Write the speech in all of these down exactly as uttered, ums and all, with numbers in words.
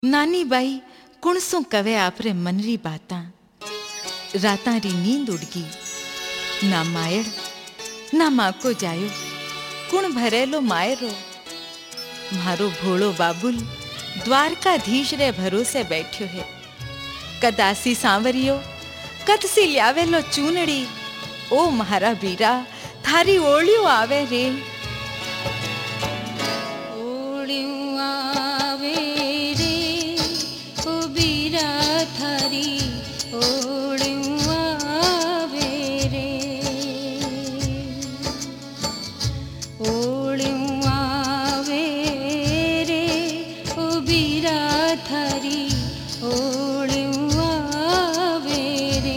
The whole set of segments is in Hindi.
नानी बाई कुणसों कवे आपरे मनरी बातां। रातां री नींद उड़ गई। ना मायड़ ना माँ को जायो, कुण भरेलो मायरो। मारो भोळो बाबुल द्वारकाधीश रे भरोसे बैठ्यो है। कदासी सांवरियो कदसी ल्यावेलो चूनड़ी। ओ महारा बीरा थारी ओळियो आवे रे। ओळियो आवे रे ओ बीरा थारी ओळियो आवे रे। ओळियो आवे रे ओ बीरा थारी ओळियो आवे रे।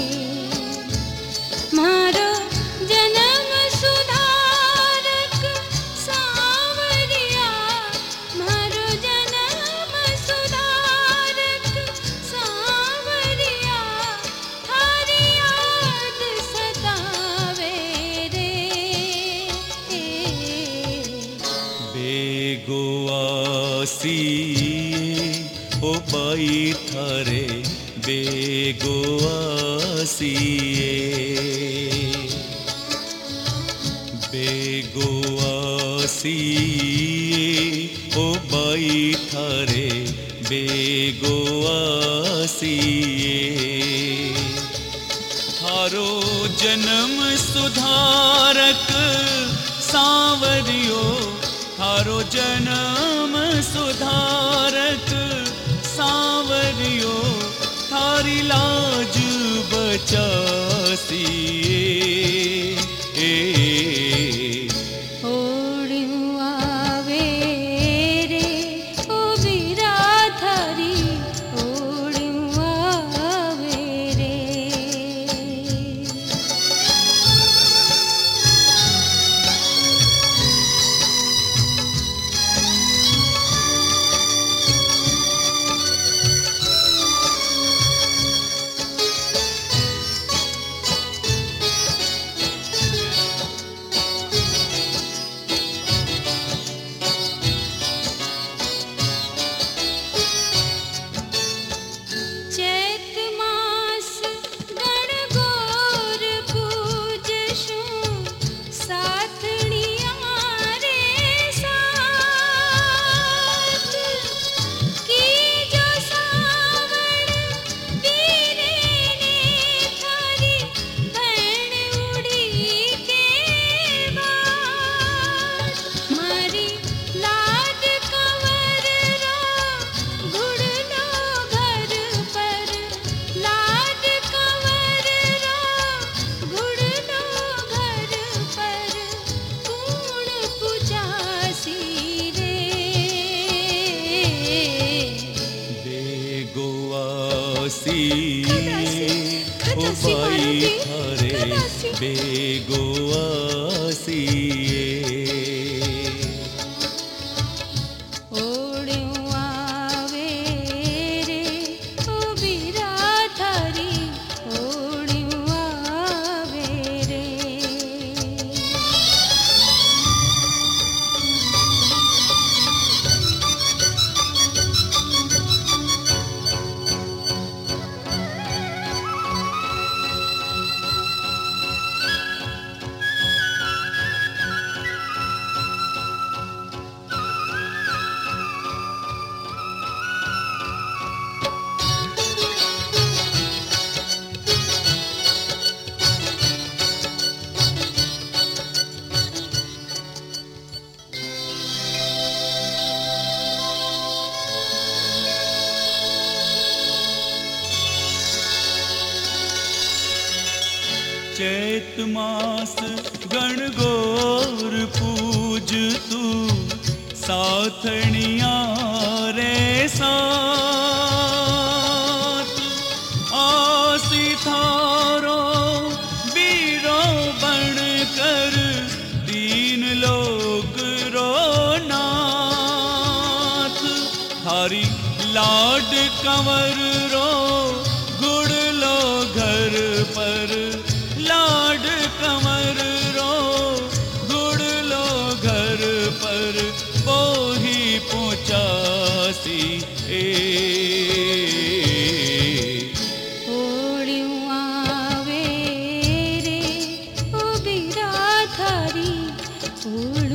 मारो जन्म सुधारक सांवरिया, मारो जन्म सुधारक सांवरिया, थारी याद सतावे रे। बेगोआसिए ओ बाई थारे बेगोआसिए। बेगोआसिए ओ बाई थारे बेगोआसिए। थारो जन्म सुधारक सांवरियो, थारो जन्म सुधारक सांवरियो, थारी लाज बचासिए। ओळियो आवे रे ओ बीरा थारी ओळियो आवे रे। चैत मास गणगौर पूजशु, साथणिया रे साथ। की जो सावण बीरे ने थारी भैण उड़ी के बाद। मारी लाड कंवर रो घुड़लो घर पर, लाड कंवर रो घुड़लो घर पर, कूण पुजासी रे। बेगोआसिए ओ बाई थारे बेगोआसिए। ओळियो आवे रे ओ बीरा थारी ओळियो आवे रे। चैत मास गणगौर पूज तू, साथणिया रे साथ। आसी थारो बीरो बन कर, दीन लोक रो नाथ। थारी लाड कंवर रो घुड़लो घर पर, लाड कंवर रो घुड़लो घर पर, वो ही पहुँचासी ए ओड़ियूं आवे रे ओ बिराधारी ओड़